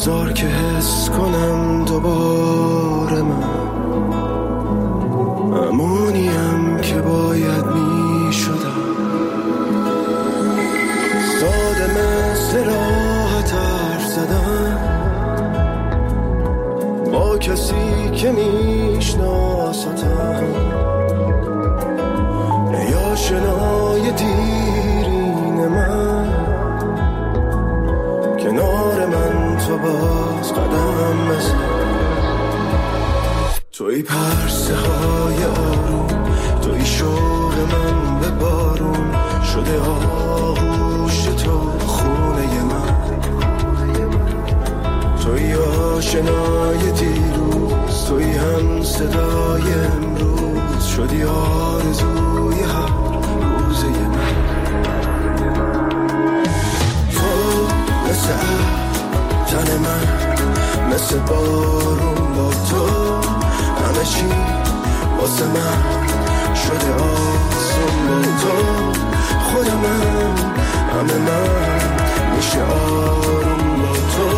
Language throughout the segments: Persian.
بذار که حس کنم دوباره من امونیم که باید می شدم. ساده مثل راحت حرف زدن با کسی که میشناستم، یا شنای دیرین من کنار من تو باز قدم بزن. توی پرسه های آروم، توی شوق من به بارون شده آغوش تو خونه من. توی آشنای دیروز، توی هم صدای امروز شدی آرزوی هر روزه من. تو مثل تن من، مثل بارون با تو همه چی واسه من شده آسون با تو. خودمم همه من میشه آروم با تو.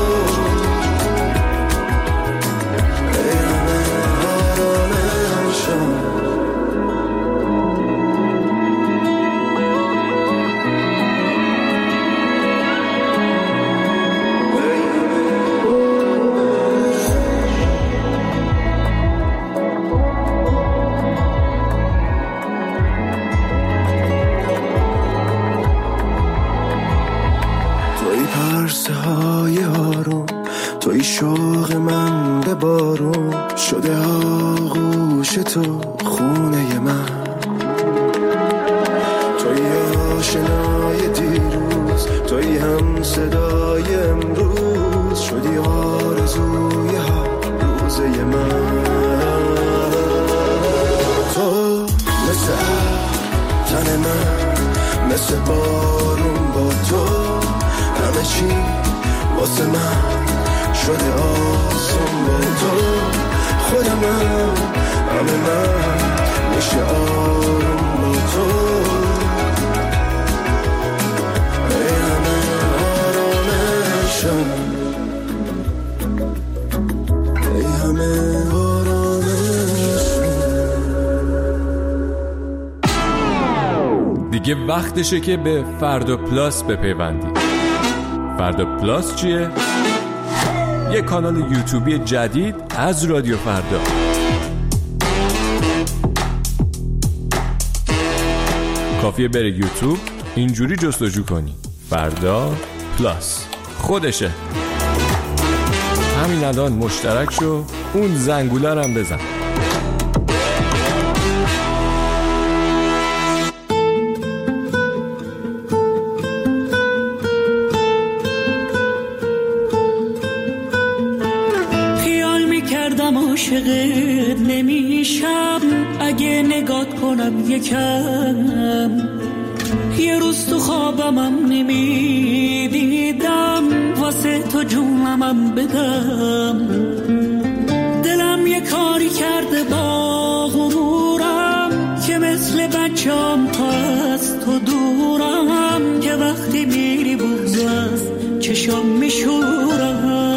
ای همه آرامشم. توی شوق من به بارون شده آغوش تو خونه من. توی آشنای دیروز، توی هم صدای امروز شدی آرزوی هر روزه من. تو مثل تن من، مثل بارون با تو همه چی واسه من شده آسون با تو. خودمم همه من میشه آروم با تو. ای همه آرامشم، ای همه آرامشم. دیگه وقتشه که به فردا پلاس بپیوندی. فردا پلاس چیه؟ یه کانال یوتیوبی جدید از رادیو فردا. کافیه بره یوتیوب، اینجوری جستجو کنی فردا پلاس، خودشه. همین الان مشترک شو، اون زنگوله رو هم بزن. عاشقت نمیشم اگه نگات کنم یکم. یه روز تو خوابمم نمیدیدم واسه تو جونمم بدم. دلم یه کاری کرده با غرورم که مثل بچم تا از تو دورم، که وقتی میری بغض از چشم میشورم.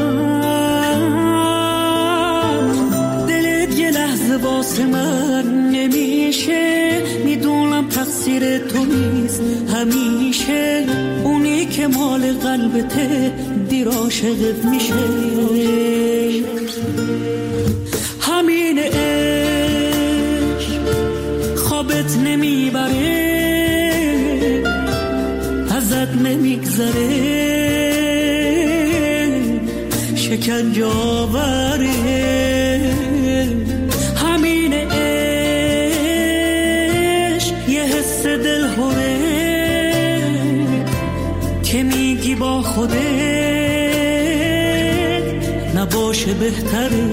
واسه من نمیشه، میدونم تقصیر تو نیست همیشه. اونی که مال قلبته دیر عاشقت میشه. همین عشق خوابت نمیبره، ازت نمیگذره، شکنجه آوره. که میگی با خودت نباشه بهتره.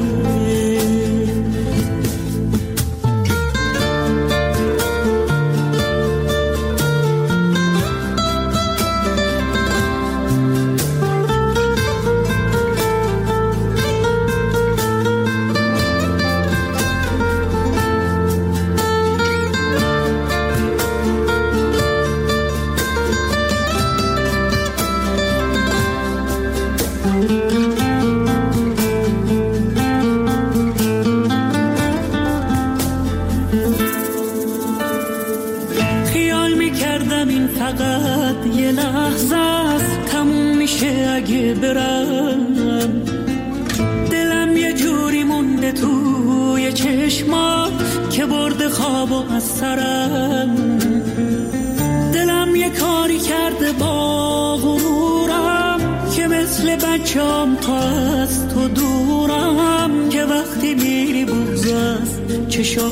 چشمات که برده خوابو از سرم. دلم یه کاری کرده با غرورم که مثل بچه‌ام تا از تو دورم، که وقتی میری بغض از چشم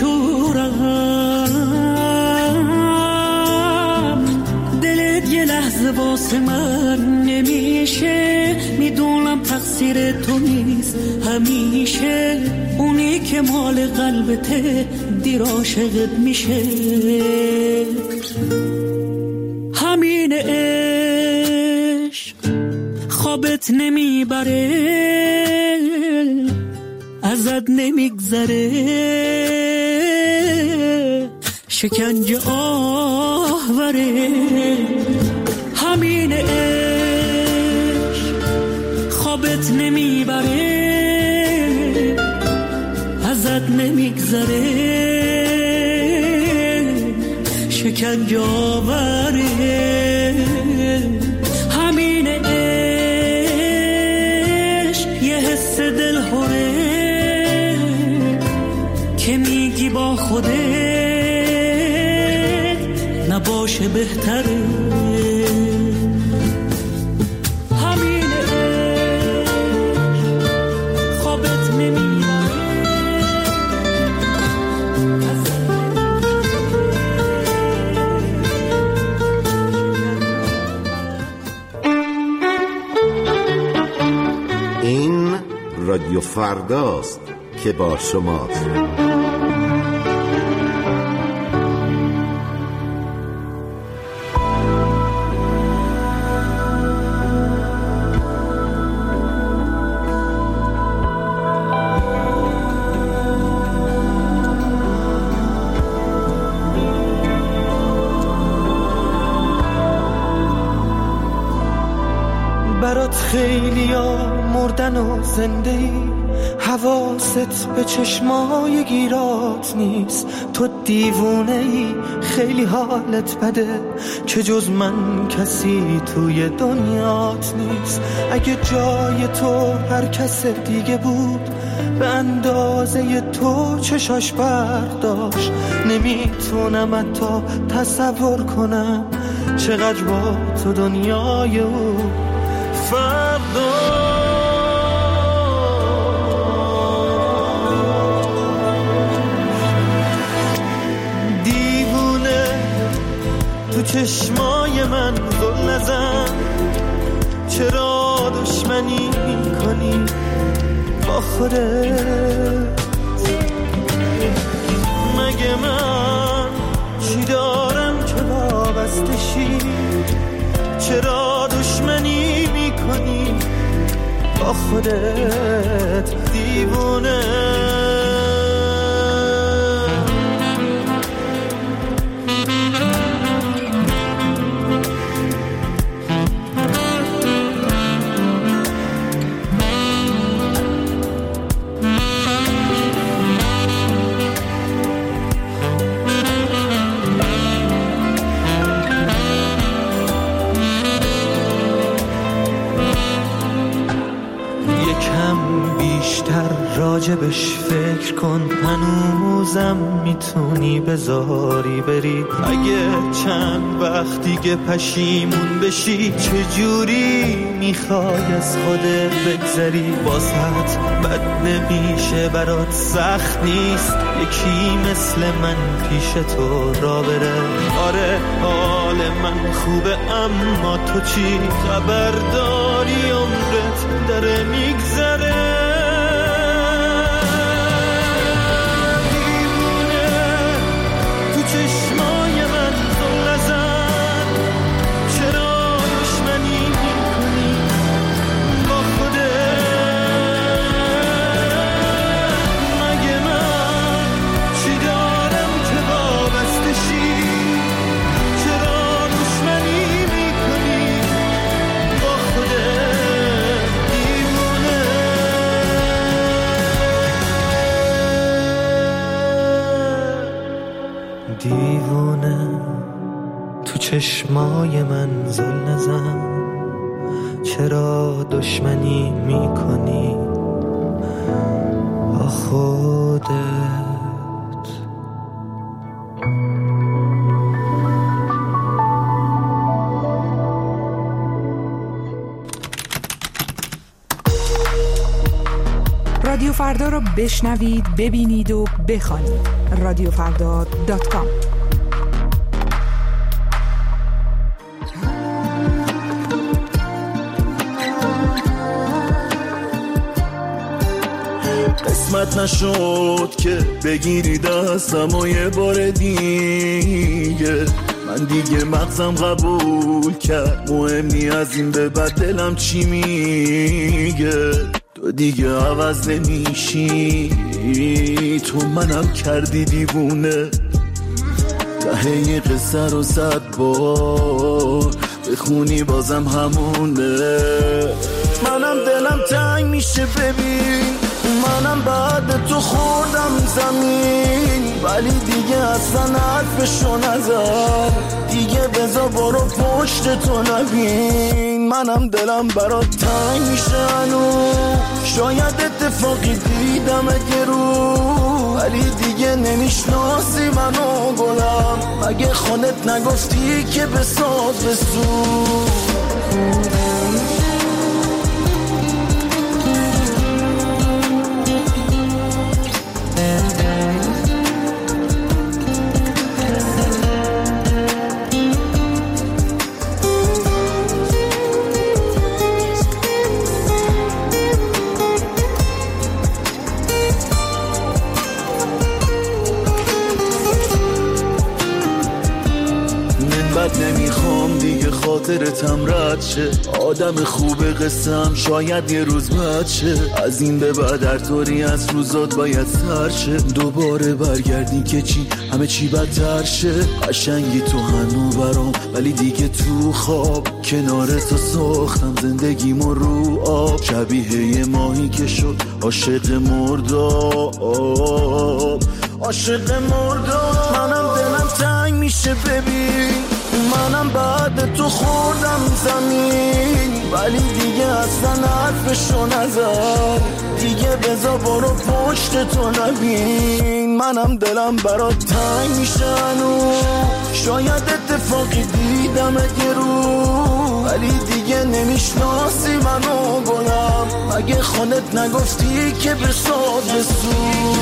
میشورم. دلت یه لحظه واسه من نمیشه، میدونم تقصیر تو نیست همیشه، اونی که مال قلبته دیر عاشقت میشه. همین عشق خوابت نمیبره، ازت نمیگذره، شکنجه آوره. همین عشق خوابت نمیبره، ازت نمیگذره، شکنجه آوره. همین عشق یه حس دلهوره که میگی با خودت نباشه بهتره. همین عشق خوابت نمیبره. این رادیو فرداست که با شماست. برات خیلیا مردن و زنده ای، حواست به چشمای گیرات نیست. تو دیوونه ای، خیلی حالت بده، که جز من کسی توی دنیات نیست. اگه جای تو هر کس دیگه بود، به اندازه تو چشاش برداشت. نمیتونم حتی تصور کنم چقدر با تو دنیای او فردا. دیوونه تو چشمای من گل نزن، چرا دشمنی میکنی با خودت؟ مگه من چی دارم که وابسته شی؟ چرا دشمنی میکنی با خودت دیوونه؟ راجبش فکر کن، هنوزم میتونی بذاری بری. اگه چند وقت دیگه پشیمون بشی، چجوری میخوای از خودت بگذری؟ واسط بد نمیشه، برات سخت نیست یکی مثل من پیش تو را بره. آره حال من خوبه، اما تو چی خبر داری؟ عمرت داره میگذره. چشمای من زل نزن، چرا دشمنی میکنی با خودت؟ مگه من چی دارم که وابسته شی؟ چرا دشمنی میکنی با خودت دیوونه؟ دیوونه تو چشمای من زل نزن، چرا دشمنی میکنی با خودت. رادیو فردا رو بشنوید، ببینید و بخوانید. رادیوفردا.com. قسمت نشد که بگیری دستم و یه بار دیگه، من دیگه مغزم قبول کرد مهم نی از این به بعد دلم چی میگه. تو دیگه عوض نمیشی، تو منم کردی دیوونه. ته یه قصه رو 100 بار بخونی بازم همونه. منم دلم تنگ میشه ببین، منم بعد تو خوردم زمین، ولی دیگه اصلا حرفشو نزن، دیگه بذار برو پشت تو نبین. منم دلم برات تنگ میشه هنوز، شاید اتفاقی دیدم اگه رو، ولی دیگه نمیشناسی منو گلم، مگه خودت نگفتی که بساز بسو. نمیخوام دیگه خاطرتم رد شه، آدم خوب قصم شاید یه روز بد شه، از این به بعد هر طوری از روزات باید سر شه، دوباره برگردی که چی همه چی بدتر شه. قشنگی تو هنو برام، ولی دیگه تو خواب کنار تو ساختم زندگیمو رو آب، شبیه یه ماهی که شد عاشق مرداب، عاشق مرداب. منم دلم تنگ میشه ببین، منم بعد تو خوردم زمین، ولی دیگه اصلا حرفشو نزن، دیگه بذار برو پشت تو نبین. منم دلم برات تنگ میشه هنوز، شاید اتفاقی دیدم اگه رو، ولی دیگه نمیشناسی منو گلم، مگه خودت نگفتی که بساز بسو.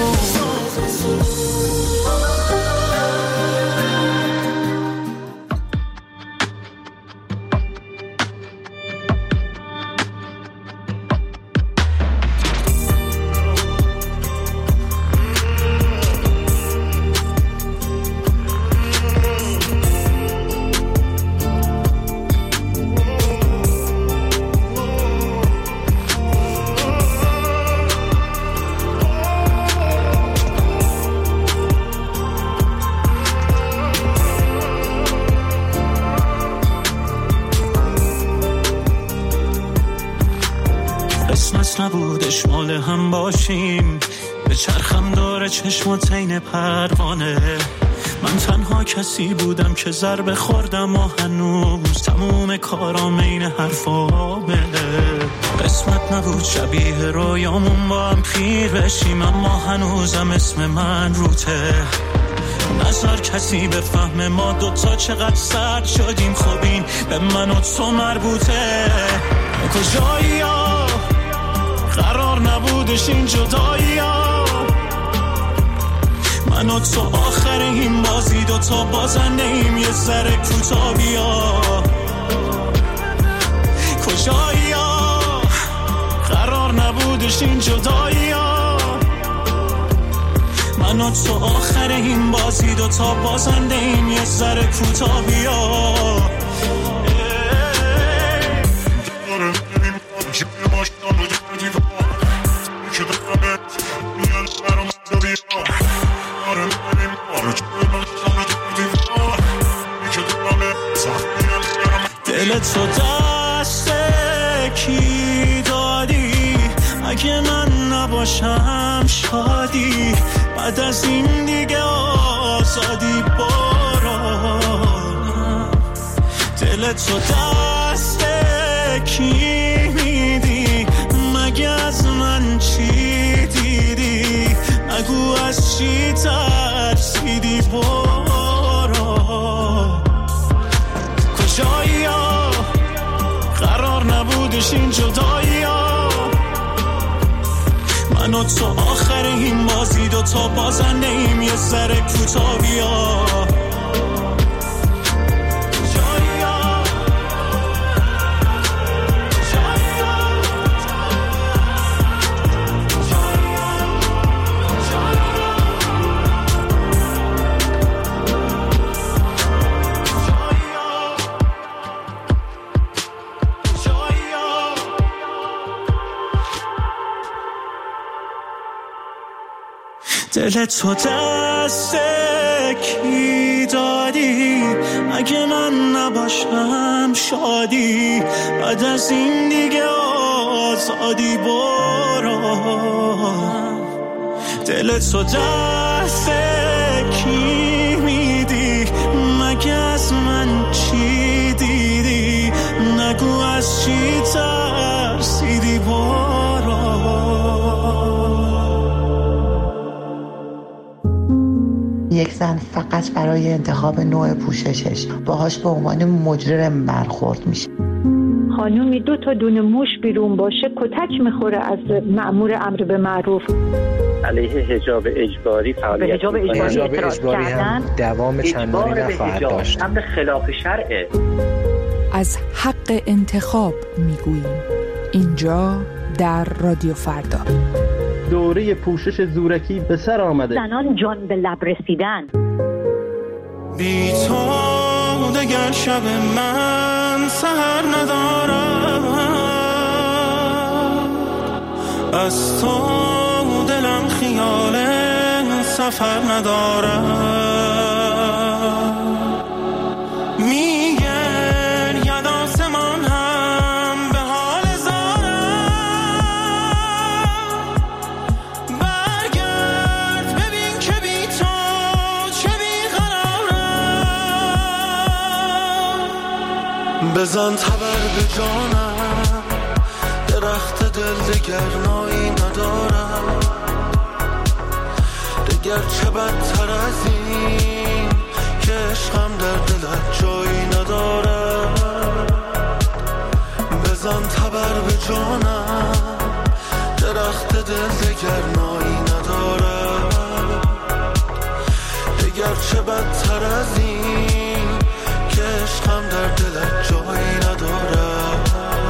نبودش مال هم باشیم، به چرخم داره چشمات عین پروانه، من تنها کسی بودم که ضربه خوردم و هنوز تموم کارام عین حرفامه. قسمت نبود شبیه رویامون با هم پیر بشیم، اما هنوزم اسم من روته، نظر کسی به فهم ما دوتا چقدر سرد شدیم، خب این به من و تو مربوطه. کجایی ها قرار نبودش این جدایی ها، من و تو آخر این بازی دوتا بازنده ایم، یه ذره کوتا بیا. کجایی ها قرار نبودش این جدایی ها، من و تو آخر این بازی دوتا بازنده ایم، یه ذره کوتا بیا. دل تو دست کی دادی، اگه من نباشم شادی، بعد از این دیگه آزادی برو. دل تو دست کی میدی، مگه از من چی دیدی، چی ترسیدی برو. کجایی ها قرار نبودش این جدایی ها، من و تو آخر این بازی دوتا بازنده ایم یه سر کوتاهی ها. دل تو دست کی دادی اگه من نباشم شادی، بعد از این دیگه آزادی برو. دل تو دست کی میدی مگه از من چی دیدی، نگو از چی ترسیدی برو. یک زن فقط برای انتخاب نوع پوششش باهاش به عنوان مجرم برخورد میشه. خانومی 2 تا دونه موش بیرون باشه کتک میخوره از مأمور امر به معروف. علیه حجاب اجباری فعالیت حجاب اجباری هم دوام چندانی نخواهد داشت. امر خلاف شرعه. از حق انتخاب میگوییم اینجا در رادیو فردا. دوره پوشش زورکی به سر آمده. زنان جان به لب رسیدن. بی تو دگر شب من سحر ندارم، از تو دلم خیال سفر ندارم. بزن تبر به جانم، درخت دل دگر نایی ندارم، دگر چه بدتر از این که عشقم در دلت جایی ندارم. بزن تبر به جانم، درخت دل دگر نایی ندارم، دگر چه بدتر از این که عشقم در دلت جایی ندارم.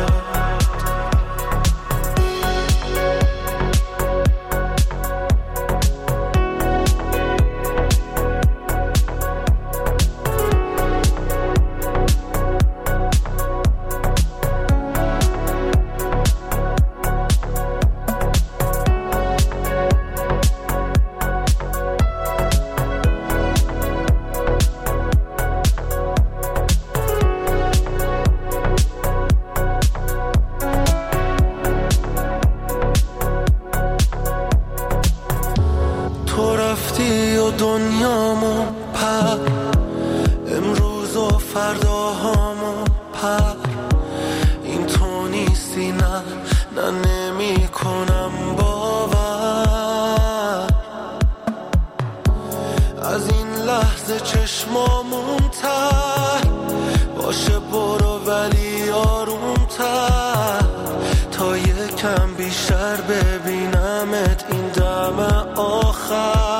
دنیامو پر امروز و فرداهامو پر، این تو نیستی نه نمی کنم باور. از این لحظه چشمامون تر باشه برو ولی آرومتر، تا یکم بیشتر ببینمت این دم آخر.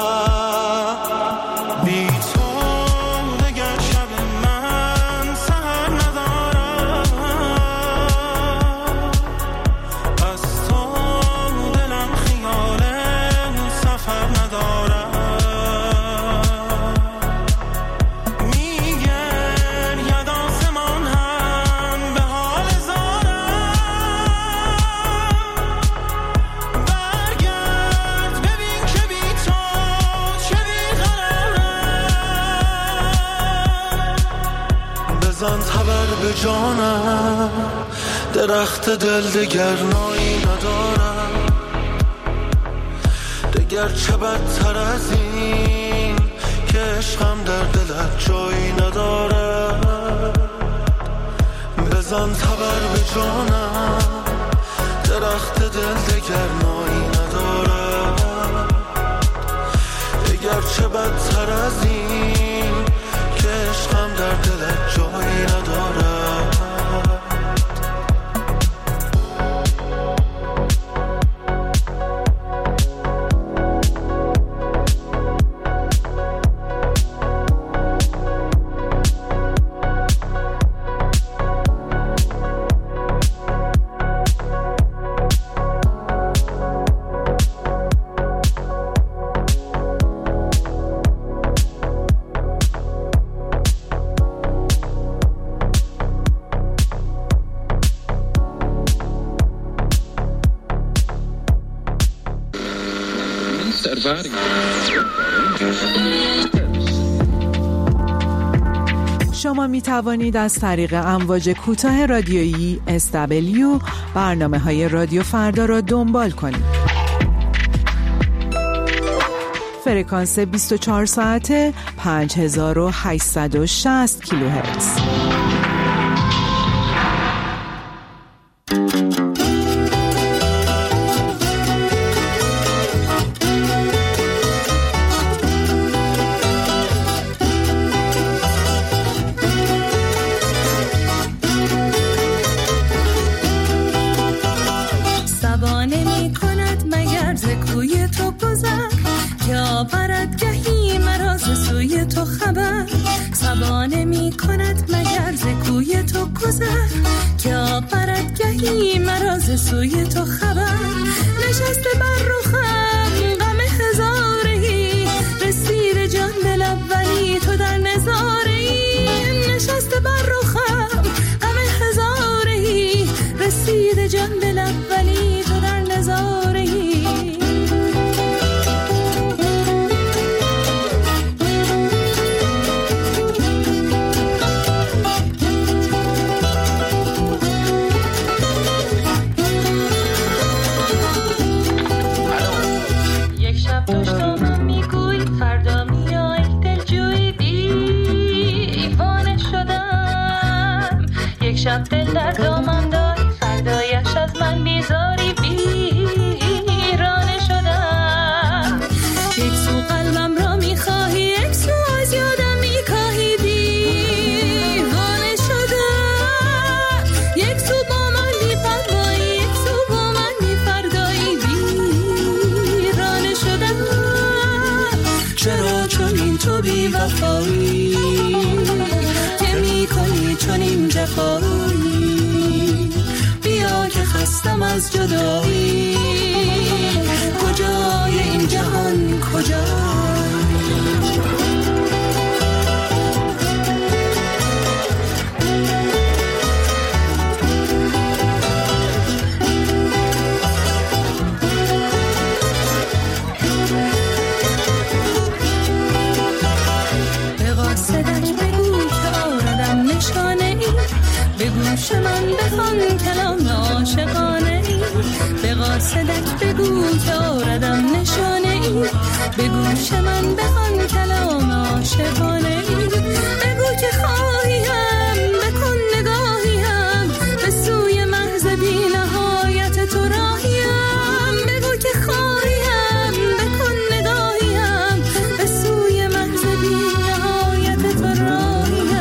بزن تبر به جانم، درخت دل دگر نایی ندارم، دگر چه بدتر از این که عشقم در دلت جایی ندارم. بزن تبر به جانم، درخت دل دگر نایی ندارم، بدتر از این که عشقم در دلت جایی نداره. شما می توانید از طریق امواج کوتاه رادیویی SW برنامه‌های رادیو فردا را دنبال کنید. فرکانس 24 ساعته 5860 کیلوهرتز. سبانه می کند مگر ز کوی تو گذر که آورد گهی مرا ز سوی تو خبر. نشسته بر رخم غم هزارهی رسید جان دل اولی تو در نظارهی. نشسته بر رخم غم هزارهی رسید جان دل اولی تو در نظارهی. شب دل در دامن داری فردایش از من بیزاری ویرانه شدم. یک سو قلبم را میخواهی یک سو از یادم میکاهی دیوانه شدم. یک سو با من میفرمایی یک سو با من میفردایی ویرانه شدم. چرا چنین تو بی وفایی که میکنی چنین جفایی؟ بیا که خستم از جدایی. کجای این جهان کجای؟ به گوش من بخوان کلام عاشقانه ای. به قاصدک بگو که آردم نشانه ای. به گوش من بخوان کلام عاشقانه ای. بگو که خواهیم بکن نگاهیم به سوی محض بی نهایت تو راهیم. بگو که خواهیم بکن نگاهیم به سوی محض بی نهایت تو راهیم.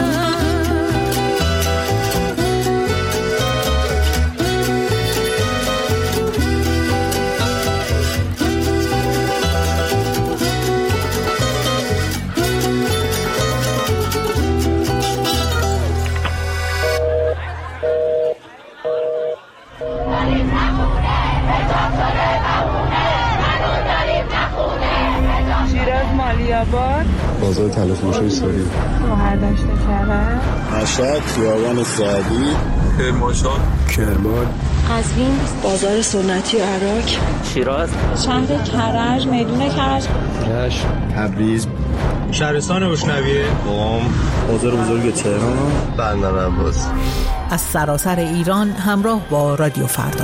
بازار طلا فروشی سوری، مهردشت کرد، مشهد، خیابان سعدی، کرمانشاه، کرمان، قزوین، بازار سنتی عراق، شیراز، شهر کرج، میدون کرج، رشت، تبریز، شهرستان روشنویه، قم، بازار بزرگ تهران، بندر عباس. از سراسر ایران همراه با رادیو فردا.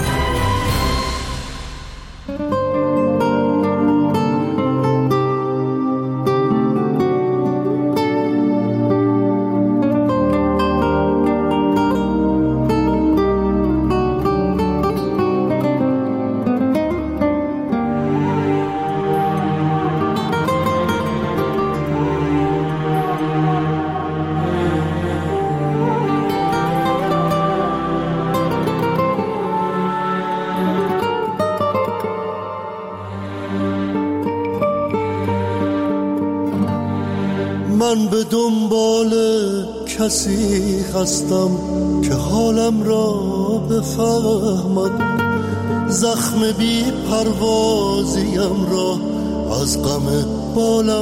من به دنبال کسی هستم که حالم را بفهمد، زخم بی پروازیم را از غم بالم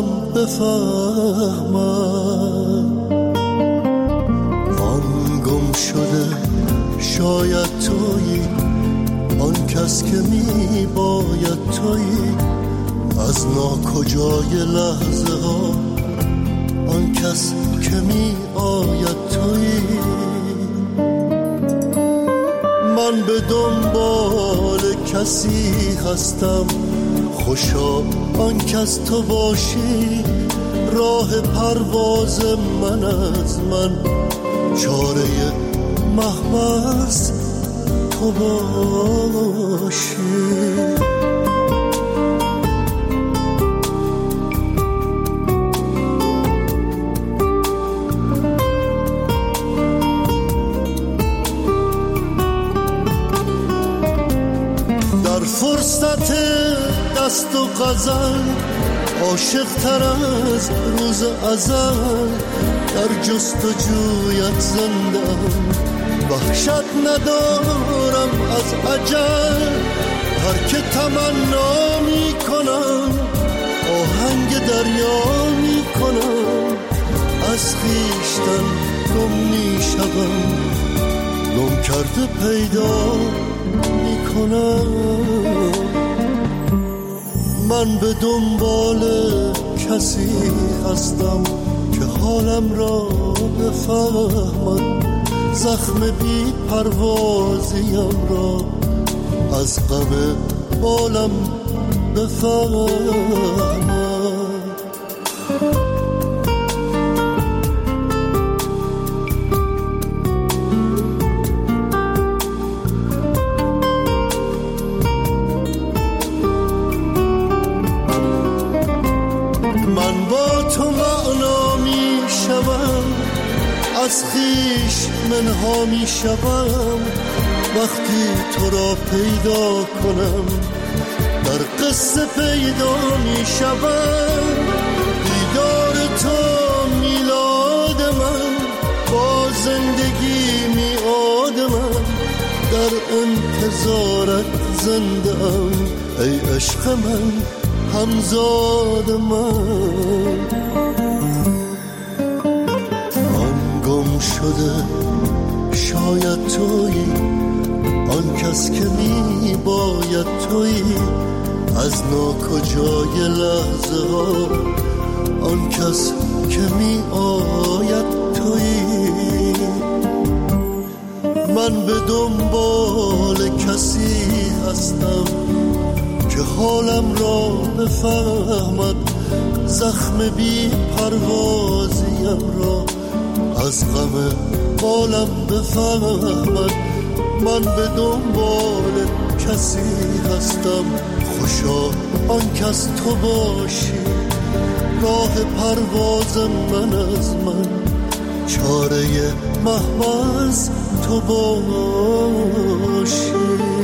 بفهمد. آن گم شده شاید تویی، آن کس که می باید تویی، از ناکجای لحظه ها آن کس که می آید تویی. من به دنبال کسی هستم، خوشا آن کس تو باشی، راه پرواز من از من، چاره محبس تو باشی. فرصت دست و غزل عاشق تر از روز ازل، در جستجویت زندم، وحشت ندارم از اجل. هر که تمنا می کنم آهنگ دریا می کنم، از خویشتن گم می شدم، گم کرده پیدا می کنم. من به دنبال کسی هستم که حالم را بفهمد، زخم بی پروازیم را از غم بالم بفهمد. از خویش منها می شوم وقتی تو را پیدا کنم، در قصه پیدا می شوم. دیدار تو میلاد من، با زندگی میعاد من، در انتظارت زنده ام ای عشق من، همزاد من. شده شاید تویی، آن کس که می باید تویی، از ناکجای لحظه ها آن کس که می آید تویی. من به دنبال کسی هستم که حالم را بفهمد، زخم بی پروازیم را از غم بالم بفهمد. من به دنبال کسی هستم، خوشا آن کس تو باشی، راه پرواز من از من، چاره محبس تو باشی.